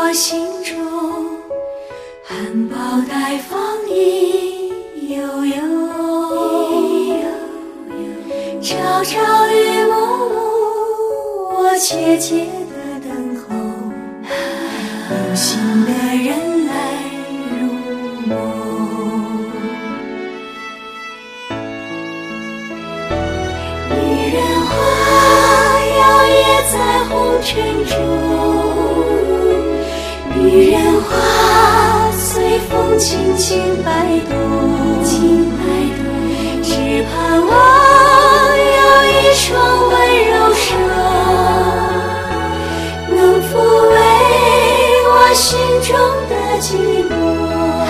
我心中，含苞待放意悠悠，朝朝与暮暮，我切切地等候，有心的人来入梦。女人花摇曳在红尘中，女人花随风轻轻摆动，只盼望有一双温柔手，能抚慰我心中的寂寞。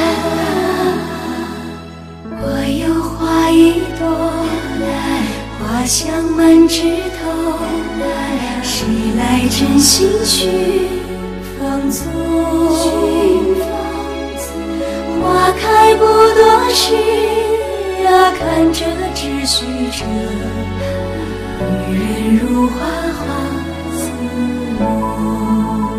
我有花一朵，花香满枝头，谁来真心去放纵？花开不多时啊，看着只须着，女人如花花似梦。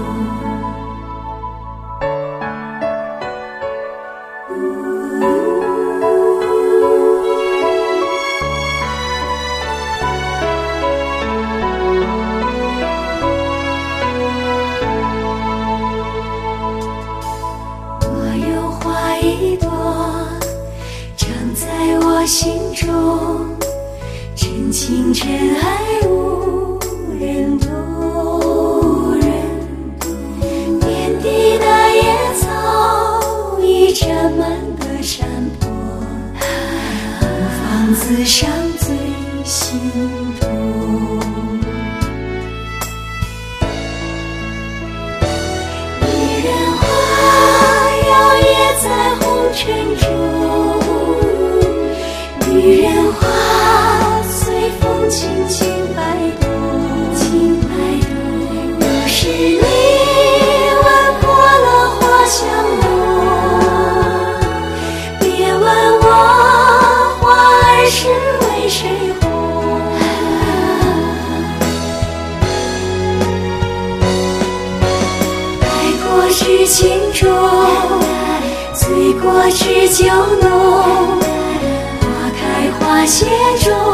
一朵长在我心中，真情真爱无人懂，遍地的野草已沾满了山坡，不妨自伤最心痛。女人花摇曳在红尘中，女人花随风轻轻摆动，若是你吻破了花香浓，别问我花儿是为谁红。爱过知情重，醉过知酒浓，花开花谢中